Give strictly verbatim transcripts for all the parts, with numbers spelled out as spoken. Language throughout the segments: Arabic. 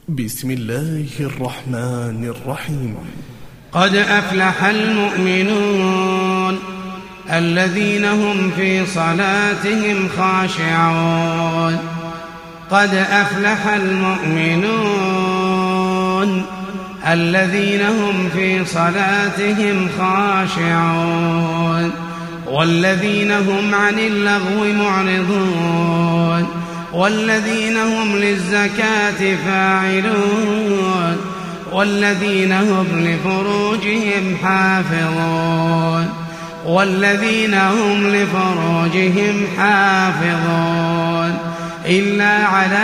بسم الله الرحمن الرحيم. قد أفلح المؤمنون الذين هم في صلاتهم خاشعون. قد أفلح المؤمنون الذين هم في صلاتهم خاشعون والذين هم عن اللغو معرضون والذين هم للزكاة فاعلون والذين هم لفروجهم حافظون والذين هم لفروجهم حافظون إلا على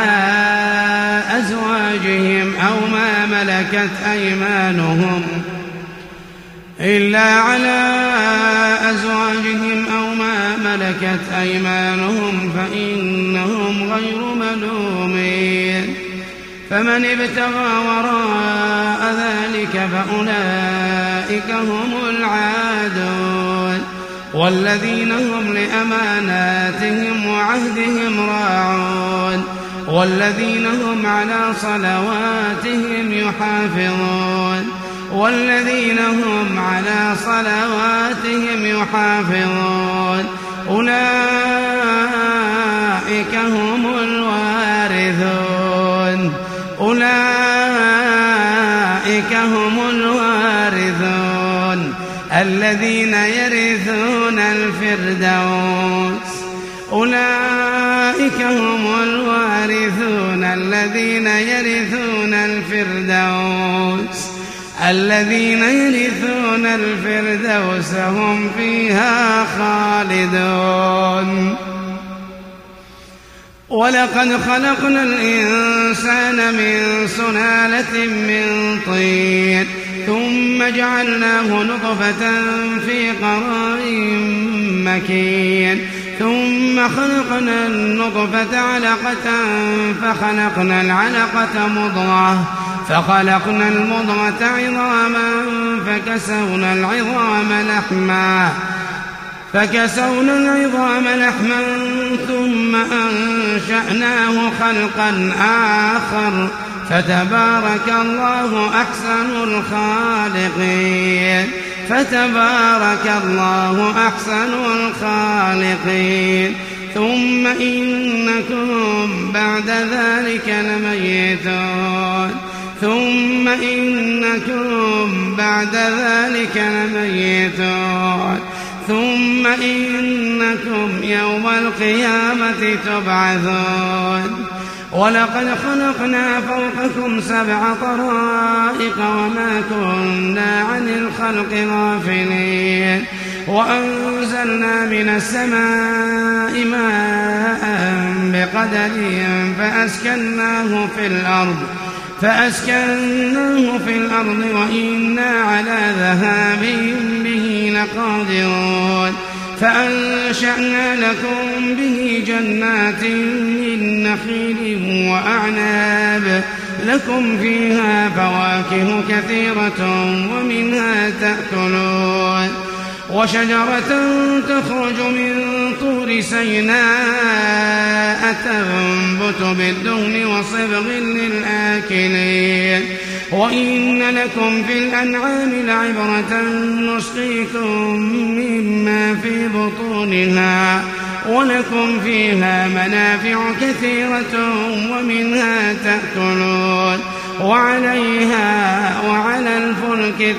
أزواجهم أو ما ملكت أيمانهم إلا على أزواجهم أو ما ملكت أيمانهم فإنهم غير ملومين. فمن ابتغى وراء ذلك فأولئك هم العادون والذين هم لأماناتهم وعهدهم راعون والذين هم على صلواتهم يحافظون والذين هم على صلواتهم يحافظون أولئك هم الوارثون أولئك هم الوارثون الذين يرثون الفردوس أولئك هم الوارثون الذين يرثون الفردوس الذين يرثون الفردوس هم فيها خالدون. ولقد خلقنا الإنسان من سلالة من طين ثم جعلناه نطفة في قرار مكين ثم خلقنا النطفة علقة فخلقنا العلقة مضغة فخلقنا المضغة عظاما فكسونا العظام لحما فكسونا العظام لحما ثم أنشأناه خلقا آخر فتبارك الله أحسن الخالقين فتبارك الله أحسن الخالقين. ثم إنكم بعد ذلك لميتون ثم إنكم بعد ذلك لميتون ثم إنكم يوم القيامة تبعثون. ولقد خلقنا فوقكم سبع طرائق وما كنا عن الخلق غافلين وأنزلنا من السماء ماء بقدر فأسكناه في الأرض فأسكناه في الأرض وإنا على ذهاب به لقادرون. فأنشأنا لكم به جنات من نخيل وأعناب لكم فيها فواكه كثيرة ومنها تأكلون وشجرة تخرج من طور سيناء تنبت بالدهن وصبغ للآكلين. وإن لكم في الأنعام لعبرة نسقيكم مما في بطونها ولكم فيها منافع كثيرة ومنها تأكلون وعليها وعلى الفلك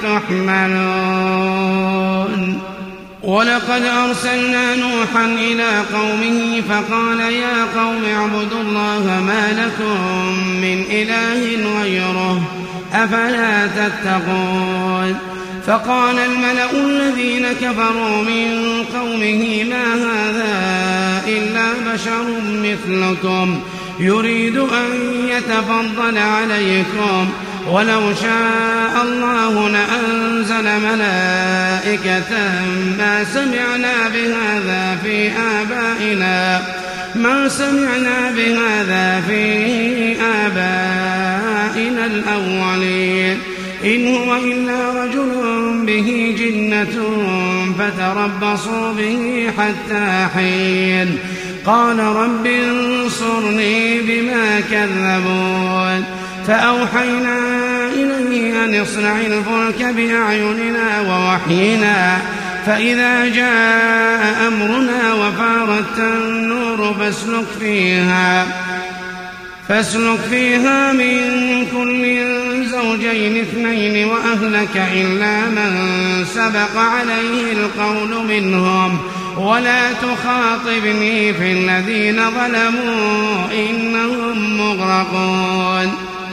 تحملون. ولقد أرسلنا نوحا إلى قومه فقال يا قوم اعبدوا الله ما لكم من إله غيره أفلا تتقون. فقال الملأ الذين كفروا من قومه ما هذا إلا بشر مثلكم يريد أن يتفضل عليكم ولو شاء الله لأنزل ملائكة ما سمعنا بهذا في آبائنا ما سمعنا بهذا في آبائنا الأولين إن هو إلا رجل به جنة فتربصوا به حتى حين. قال رب انصرني بما كذبون فأوحينا إليه أن اصنع الفلك بأعيننا ووحينا فإذا جاء أمرنا وفارت النور فاسلك فيها فاسلك فيها من كل زوجين اثنين وأهلك إلا من سبق عليه القول منهم ولا تخاطبني في الذين ظلموا إنهم مغرقون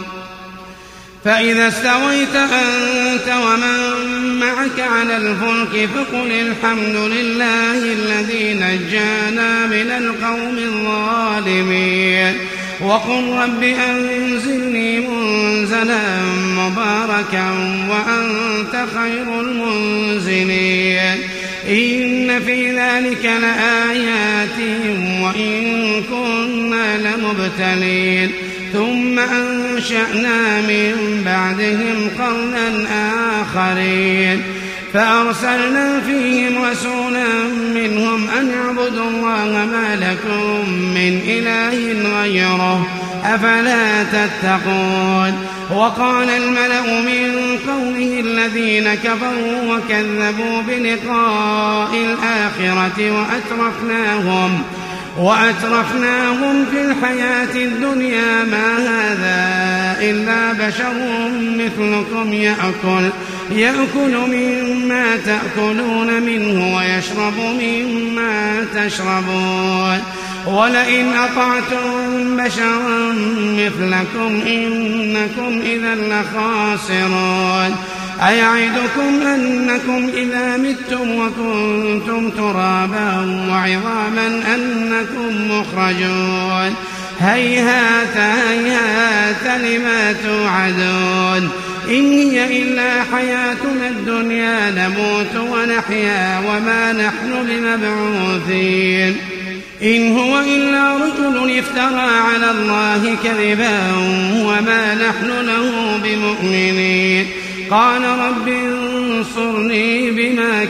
فإذا استويت أنت ومن معك على الفلك فقل الحمد لله الذي نجانا من القوم الظالمين وقل رب أنزلني منزلا مباركا وأنت خير المنزلين إن في ذلك لآيات وإن كنا لمبتلين ثم أنشأنا من بعدهم قرنا آخرين فأرسلنا فيهم رسولا منهم أن اعبدوا الله ما لكم من إله غيره أفلا تتقون وقال الملأ من قومه الذين كفروا وكذبوا بلقاء الآخرة وأترفناهم وأترفناهم في الحياة الدنيا ما هذا إلا بشر مثلكم يأكل يأكل مما تأكلون منه ويشرب مما تشربون ولئن أطعتم بشرا مثلكم إنكم إذا لخاسرون أيعدكم أنكم إذا متم وكنتم ترابا وعظاما أنكم مخرجون هيهات هيهات لما توعدون إن هي إلا حياتنا الدنيا نموت ونحيا وما نحن بمبعوثين إن هو إلا رجل افترى على الله كذبا وما نحن له بمؤمنين قال رب انصرني بما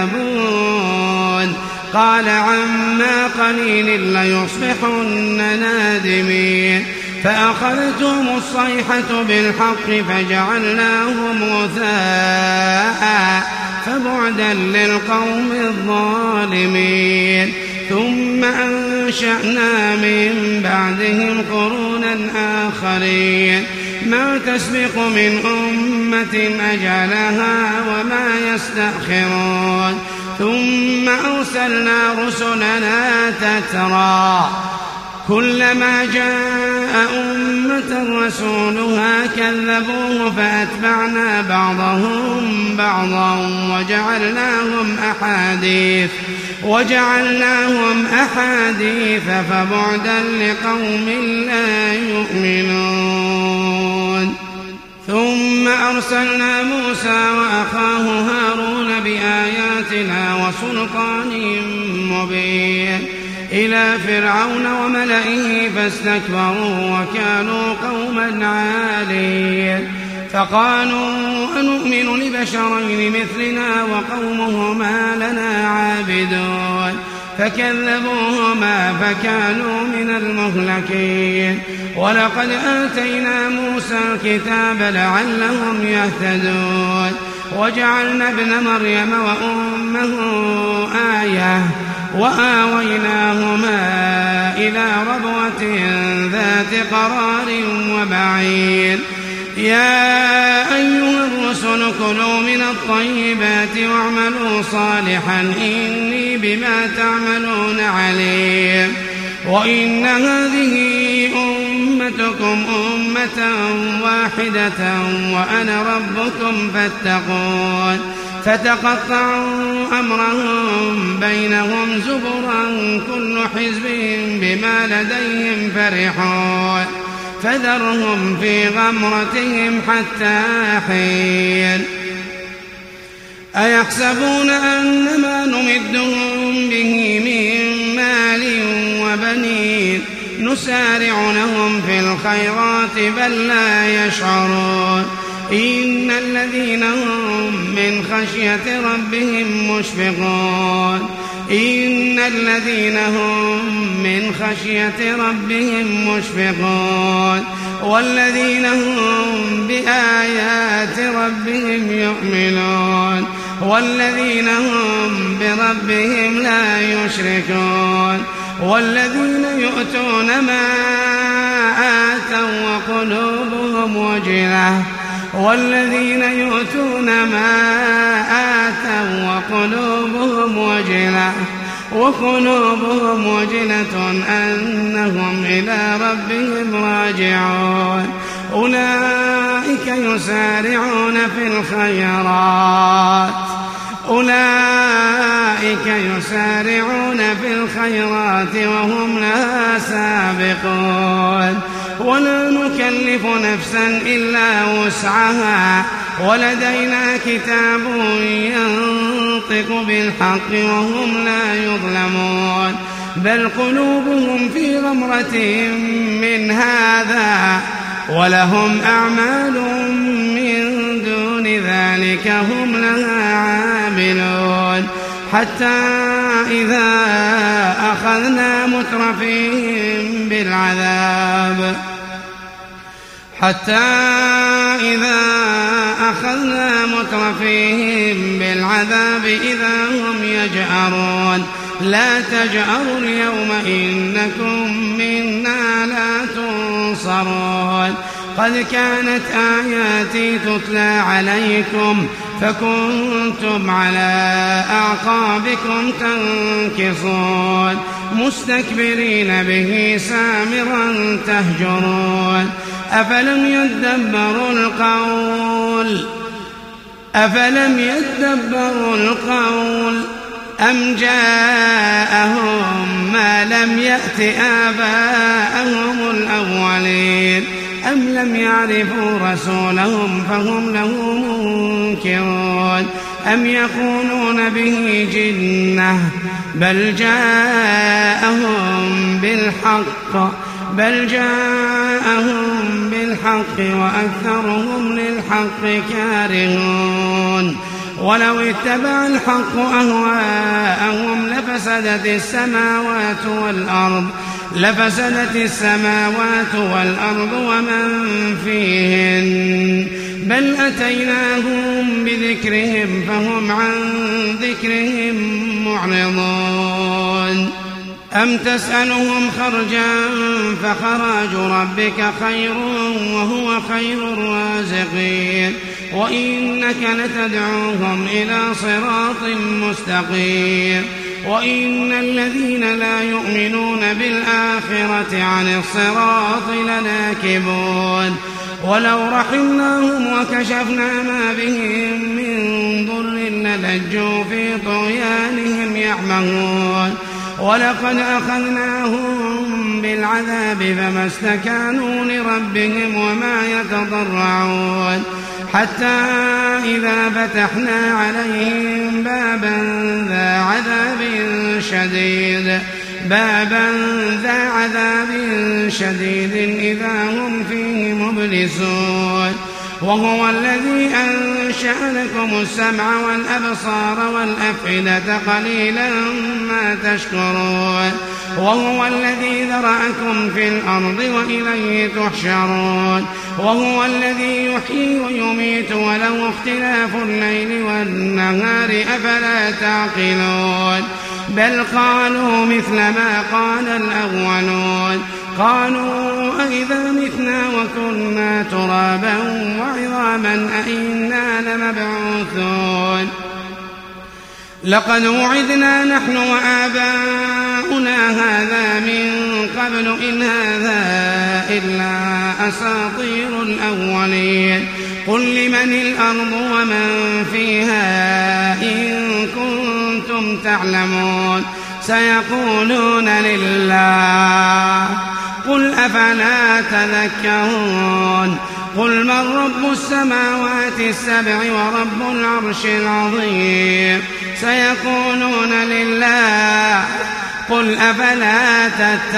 كذبون قال عما قليل ليصبحن نادمين فأخذتهم الصيحة بالحق فجعلناهم غثاء فبعدا للقوم الظالمين ثم أنشأنا من بعدهم قرونا آخرين ما تسبق من أمة أجلها وما يستأخرون ثم أرسلنا رسلنا تترى كلما جاء أمة رسولها كذبوه فأتبعنا بعضهم بعضا وجعلناهم أحاديث وجعلناهم أحاديث فبعدا لقوم لا يؤمنون ثم أرسلنا موسى وأخاه هارون بآياتنا وسلطان مبين إلى فرعون وملئه فاستكبروا وكانوا قوما عالين فقالوا أنؤمن لبشرين مثلنا وقومهما لنا عابدون فكذبوهما فكانوا من المهلكين ولقد آتينا موسى الكتاب لعلهم يهتدون وجعلنا ابن مريم وأمه آية وآويناهما إلى ربوة ذات قرار ومعين يا أيها الرسل كلوا من الطيبات واعملوا صالحا إني بما تعملون عليم وإن هذه أمتكم أمة واحدة وأنا ربكم فاتقون فتقطعوا أمرهم بينهم زبرا كل حزب بما لديهم فرحون فذرهم في غمرتهم حتى حين أيحسبون أنما نمدهم به من مال وبنين نسارع لهم في الخيرات بل لا يشعرون إن الذين هم من خشية ربهم مشفقون إن الذين هم من خشية ربهم مشفقون والذين هم بآيات ربهم يؤمنون والذين هم بربهم لا يشركون والذين يؤتون ما آتوا وقلوبهم وجلة والذين يؤتون ما آتوا وقلوبهم وجلة وقلوبهم وجلة أنهم إلى ربهم راجعون أولئك يسارعون في الخيرات أولئك يسارعون في الخيرات وهم لها سابقون ولا نكلف نفسا إلا وسعها ولدينا كتاب ينطق بالحق وهم لا يظلمون بل قلوبهم في غمرة من هذا ولهم أعمال من دون ذلك هم لها عاملون حتى إذا أخذنا مترفيهم بالعذاب حتى إذا أخذنا مترفيهم بالعذاب إذا هم يجأرون لا تجأروا اليوم إنكم منا لا تنصرون قد كانت آياتي تتلى عليكم فكنتم على أعقابكم تنكصون مستكبرين به سامرا تهجرون أفلم يدبروا القول أفلم يدبروا القول أم جاءهم ما لم يأت آباءهم الأولين أم لم يعرفوا رسولهم فهم له منكرون أم يقولون به جنة بل جاءهم بالحق بل جاءهم بالحق وأكثرهم للحق كارهون ولو اتبع الحق أهواءهم لفسدت السماوات والأرض لفسدت السماوات والأرض ومن فيهن بل أتيناهم بذكرهم فهم عن ذكرهم معرضون أم تسألهم خرجا فخراج ربك خير وهو خير الرازقين وإنك لتدعوهم إلى صراط مستقيم وإن الذين لا يؤمنون بالآخرة عن الصراط لناكبون ولو رحمناهم وكشفنا ما بهم من ضر للجوا في طغيانهم يعمهون ولقد أخذناهم بالعذاب فما استكانوا لربهم وما يتضرعون حتى إذا فتحنا عليهم بابا ذا عذاب شديد بابا ذا عذاب شديد إذا هم فيه مبلسون وهو الذي أنشأ لكم السمع والأبصار والأفئدة قليلا ما تشكرون وهو الذي ذرأكم في الأرض وإليه تحشرون وهو الذي يحيي ويميت وله اختلاف الليل والنهار أفلا تعقلون بل قالوا مثل ما قال الأولون قالوا أئذا متنا وكنا ترابا وعظاما أئنا لمبعوثون لقد وعدنا نحن وآباؤنا هذا من قبل إن هذا إلا أساطير الأولين قل لمن الأرض ومن فيها إن كنتم تعلمون سيقولون لله قل أفلا تذكرون قل من رب السماوات السبع ورب العرش العظيم سيقولون لله قل أفلا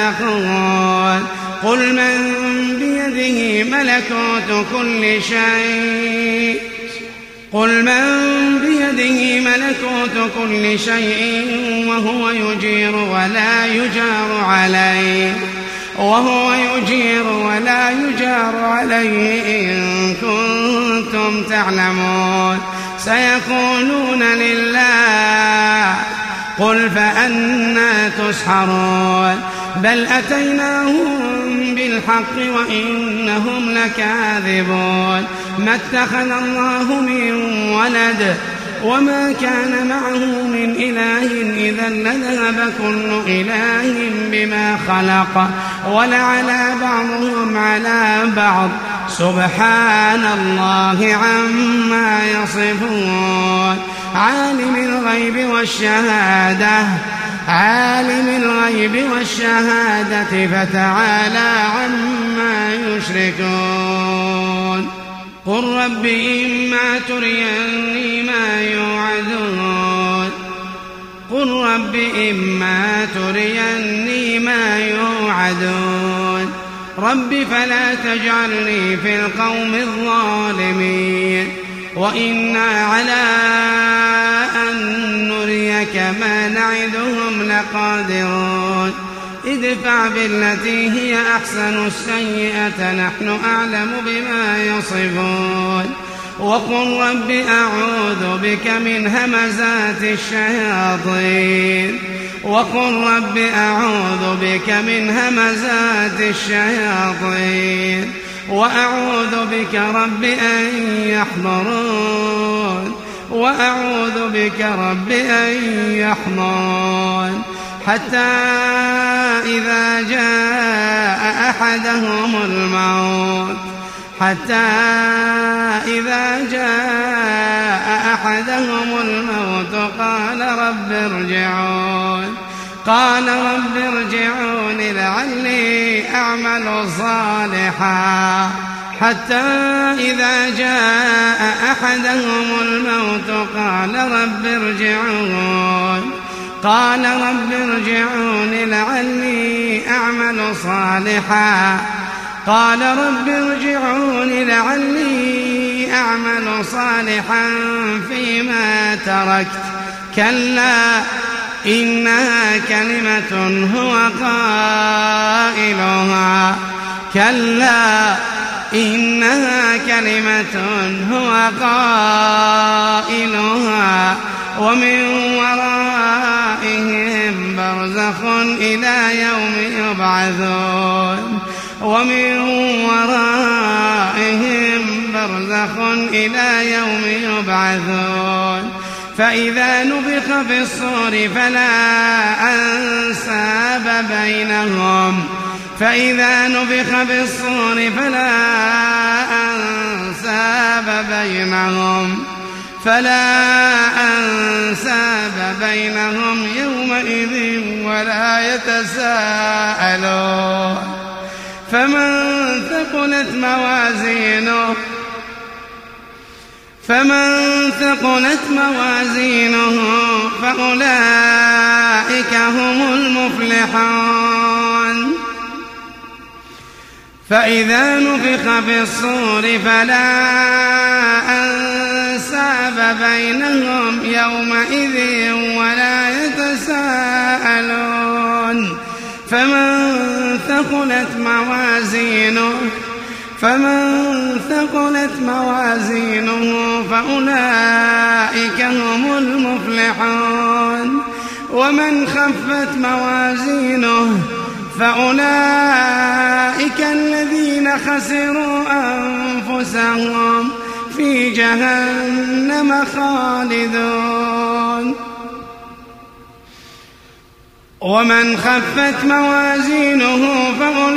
تتقون قل من بيده ملكوت كل شيء قل من بيده ملكوت كل شيء وهو يجير ولا يجار عليه وهو يجير ولا يجار عليه إن كنتم تعلمون سيقولون لله قل فأنى تسحرون بل أتيناهم بالحق وإنهم لكاذبون ما اتخذ الله من ولد وما كان معه من إله إذا لذهب كل إله بما خلق ولعلى بعضهم على بعض سبحان الله عما يصفون عالم الغيب والشهادة عالم الغيب والشهادة فتعالى عما يشركون قل رب إما تريني ما يوعدون قل رب إما تريني ما يوعدون رب فلا تجعلني في القوم الظالمين وإنا على أن نريك ما نعدهم لقادرون ادفع بالتي هي أحسن السيئة نحن أعلم بما يصفون وقل رب أعوذ بك من همزات الشياطين وقل رب أعوذ بك من همزات الشياطين وأعوذ بك رب أن يحضرون وأعوذ بك رب أن يحضرون حتى إذا جاء أحدهم الموت حتى إذا جاء أحدهم الموت قال رب ارجعون قال رب ارجعون لعلي أعمل صالحا حتى إذا جاء أحدهم الموت قال رب ارجعون قال رب ارجعون لعلي أعمل صالحا قال رب ارجعون لعلي أعمل صالحا فيما تركت كلا إنها كلمة هو قائلها كلا إنها كلمة هو قائلها ومن ورائهم برزخ إلى يوم يبعثون ومن ورائهم برزخ إلى يوم يبعثون فإذا نفخ في الصور فلا أنساب بينهم فإذا نفخ في الصور فلا أنساب بينهم فلا أنساب بينهم يومئذ ولا يتساءلون فمن ثقلت موازينه فمن ثقلت موازينه فأولئك هم المفلحون فإذا نفخ في الصور فلا أنساب بينهم يومئذ ولا يتساءلون فمن ثقلت موازينه فمن ثقلت موازينه فأولئك هم المفلحون ومن خفت موازينه فأولئك الذين خسروا أنفسهم في جهنم خالدون ومن خفت موازينه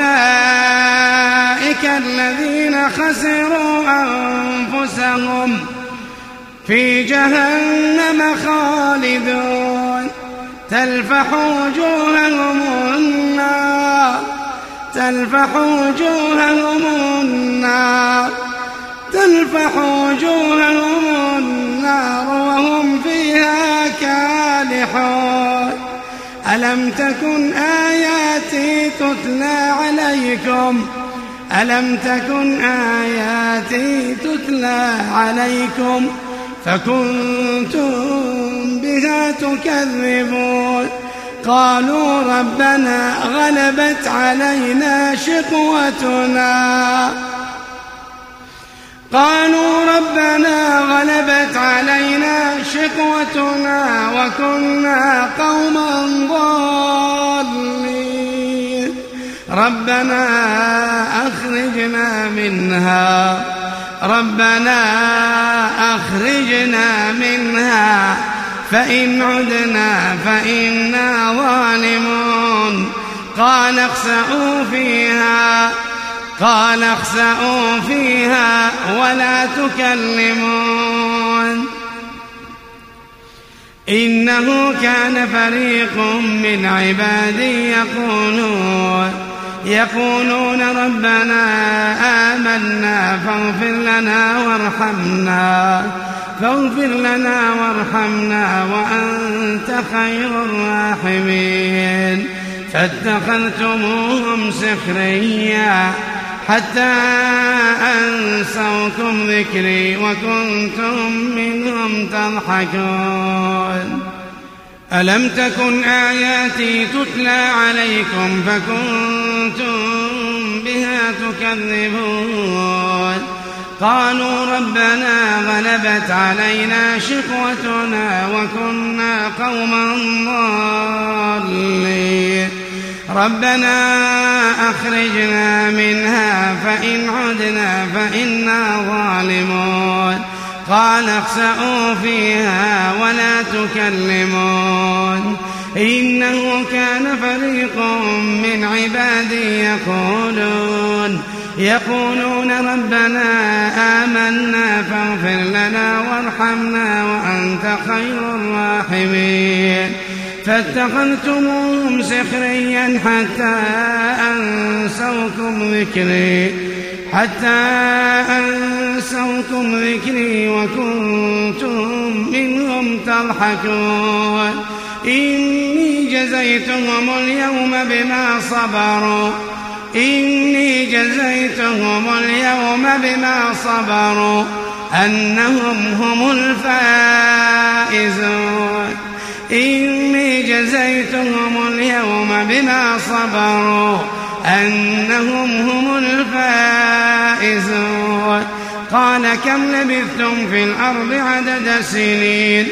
فأولئك الذين خسروا أنفسهم في جهنم خالدون تلفح وجوههم النار تلفح وجوههم النار تلفح وجوههم النار وهم فيها كالحون ألم تكن آياتي تتلى عليكم ألم تكن آياتي تتلى عليكم فكنتم بها تكذبون قالوا ربنا غلبت علينا شقوتنا قالوا ربنا غلبت علينا شقوتنا وكنا قوما ضالين ربنا أخرجنا منها ربنا أخرجنا منها فإن عدنا فإنا ظالمون قال اخسئوا فيها قال اخسئوا فيها ولا تكلمون إنه كان فريق من عبادي يقولون يقولون ربنا آمنا فاغفر لنا وارحمنا فاغفر لنا وارحمنا وأنت خير الراحمين فاتخذتموهم سخريا حتى أنسوكم ذكري وكنتم منهم تضحكون ألم تكن آياتي تتلى عليكم فكنتم بها تكذبون قالوا ربنا غلبت علينا شقوتنا وكنا قوما ضالين ربنا أخرجنا منها فإن عدنا فإنا ظالمون قال اخسئوا فيها ولا تكلمون إنه كان فريق من عبادي يقولون يقولون ربنا آمنا فاغفر لنا وارحمنا وأنت خير الراحمين فاتخذتموهم سخريا حتى أنسوكم ذكري حتى أنسوكم ذكري وكنتم منهم تضحكون إني جزيتهم اليوم بما صبروا إني جزيتهم اليوم بما صبروا أنهم هم الفائزون إني جزيتهم اليوم بما صبروا أنهم هم الفائزون قال كم لبثتم في الأرض عدد سنين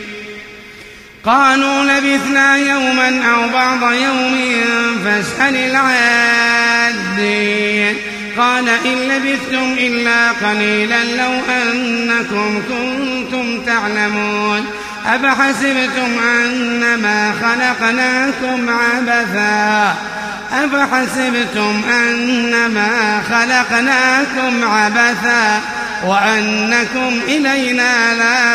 قالوا لبثنا يوما أو بعض يوم فاسأل العادين قال إن لبثتم إلا قليلا لو أنكم كنتم تعلمون أفحسبتم أنما خلقناكم عبثا أفحسبتم أنما خلقناكم عبثا وأنكم إلينا لا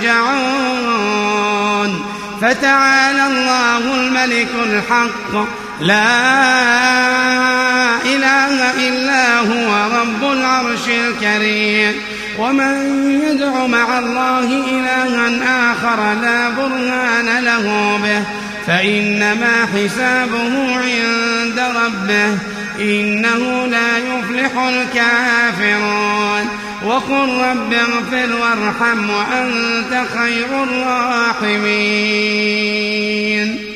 ترجعون فتعالى الله الملك الحق لا إله إلا هو رب العرش الكريم ومن يدع مع الله إلها آخر لا برهان له به فإنما حسابه عند ربه إنه لا يفلح الكافرون وقل رب اغفر وارحم وأنت خير الراحمين